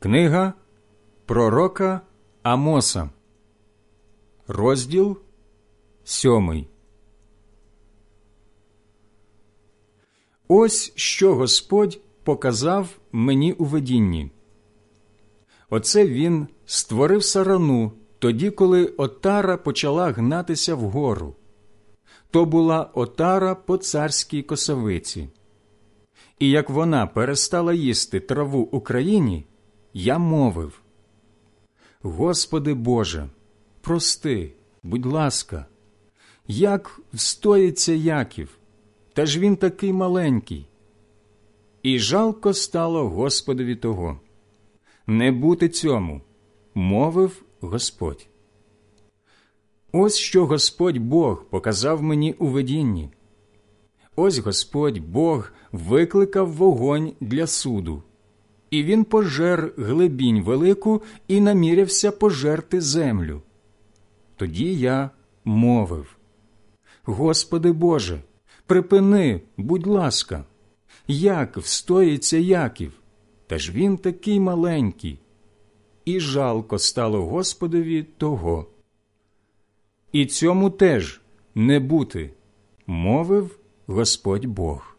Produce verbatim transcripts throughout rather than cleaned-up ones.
Книга пророка Амоса, розділ сьомий. Ось що Господь показав мені у видінні. Оце він створив сарану тоді, коли отара почала гнатися вгору. То була отара по царській косовиці. І як вона перестала їсти траву у країні, я мовив: Господи Боже, прости, будь ласка, як встоїться Яків, та ж він такий маленький. І жалко стало Господові того. Не бути цьому, мовив Господь. Ось що Господь Бог показав мені у видінні. Ось Господь Бог викликав вогонь для суду, і він пожер глибінь велику і намірявся пожерти землю. Тоді я мовив: Господи Боже, припини, будь ласка, як встоїться Яків, та ж він такий маленький. І жалко стало Господові того. І цьому теж не бути, мовив Господь Бог.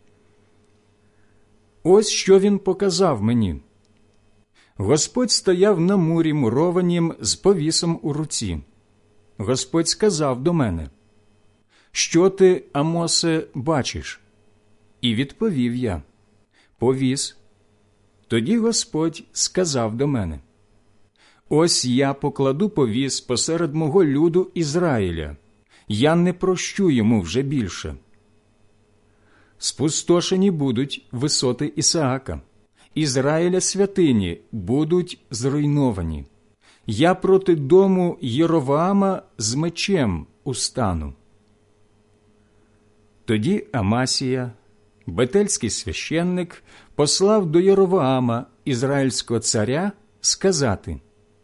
Ось що він показав мені. Господь стояв на мурі мурованім з повісом у руці. Господь сказав до мене: Що ти, Амосе, бачиш? І відповів я: Повіс. Тоді Господь сказав до мене: Ось я покладу повіс посеред мого люду Ізраїля. Я не прощу йому вже більше. Спустошені будуть висоти Ісаака, Ізраїля святині будуть зруйновані. Я проти дому Єровоама з мечем устану. Тоді Амасія, бетельський священник, послав до Єровоама, ізраїльського царя, сказати: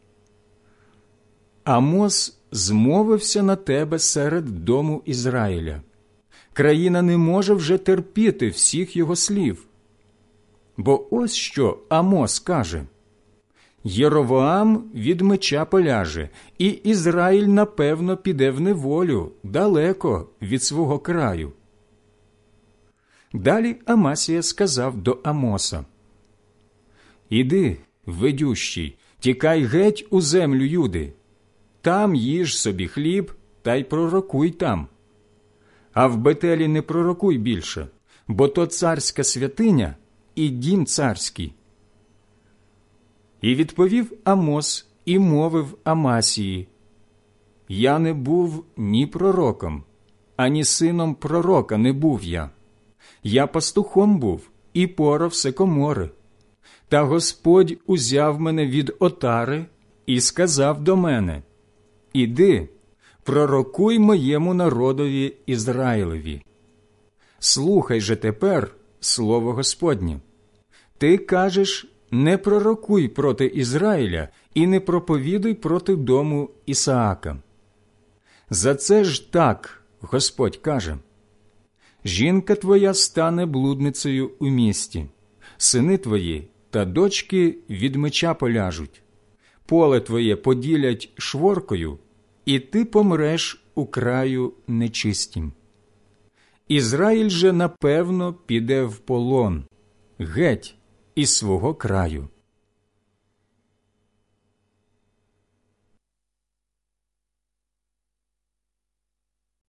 Амос змовився на тебе серед дому Ізраїля. Країна не може вже терпіти всіх його слів. Бо ось що Амос каже: Єровоам від меча поляже, і Ізраїль, напевно, піде в неволю далеко від свого краю. Далі Амасія сказав до Амоса: Іди, ведющий, тікай геть у землю Юди. Там їж собі хліб та й пророкуй там. А в Бетелі не пророкуй більше, бо то царська святиня і дім царський. І відповів Амос і мовив Амасії: Я не був ні пророком, ані сином пророка не був я. Я пастухом був і порав сикомори. Та Господь узяв мене від отари і сказав до мене: Іди, пророкуй моєму народові Ізраїлеві. Слухай же тепер слово Господнє. Ти кажеш: не пророкуй проти Ізраїля і не проповідуй проти дому Ісаака. За це ж так Господь каже: Жінка твоя стане блудницею у місті, сини твої та дочки від меча поляжуть, поле твоє поділять шворкою, і ти помреш у краю нечистім. Ізраїль же, напевно, піде в полон, геть із свого краю.